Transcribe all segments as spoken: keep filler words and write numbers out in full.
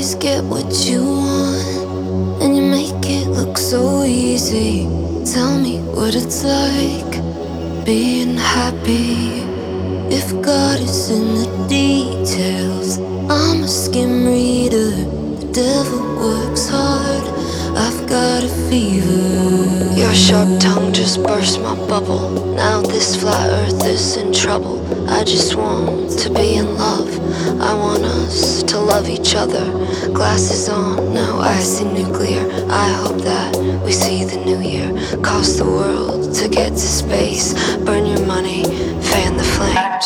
always get what you want, and you make it look so easy. Tell me what it's like being happy. If God is in the details, I'm a skim reader. The devil works hard, I've got a fever. Your sharp tongue just burst my bubble. Now this flat earth is in trouble. I just want to be in love. I want us to love each other. Glasses on, now I see nuclear. I hope that we see the new year. Cost the world to get to space. Burn your money, fan the flames.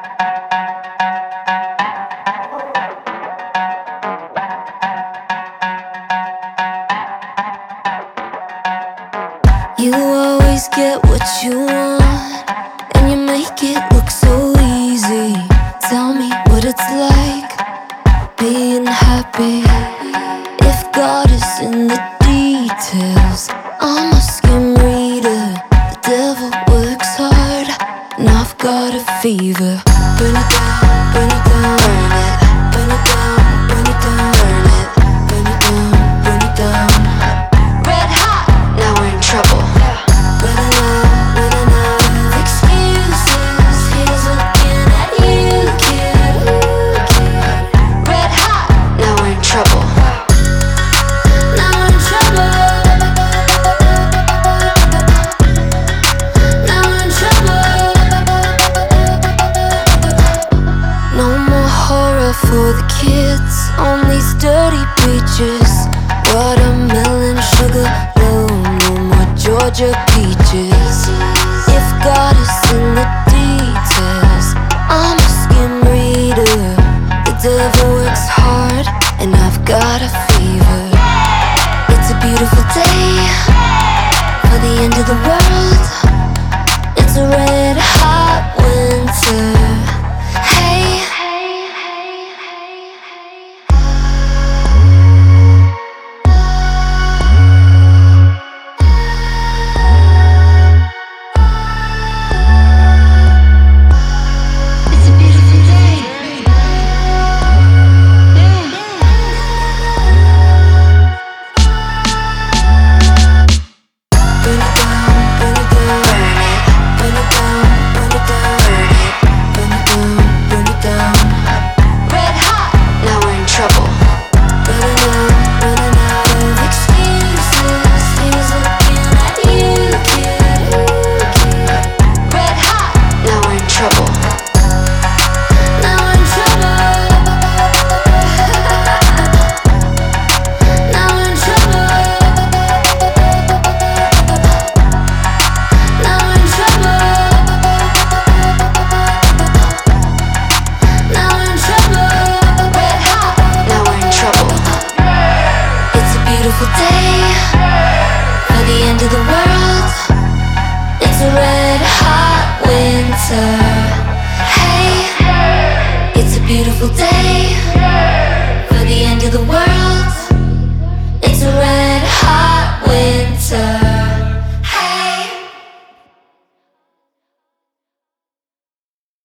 You always get what you want, and you make it look so easy. Tell me what it's like being happy. If God is in the details, I'm a skim reader. The devil works hard, and I've got a fever. Burn it down, burn it down, burn it, burn it down, burn it down, burn it, burn it down, burn it down. Red hot, now we're in trouble. Running out, running out of excuses. He's looking at you, kid. Red hot, now we're in trouble. Now we're in trouble. Now we're in trouble. No more horror for the kids on these dirty beaches. Watermelon sugar low, no more Georgia peaches. If God is in the details, I'm a skim reader. The devil works hard, and I've got a fever. It's a beautiful day for the end of the world.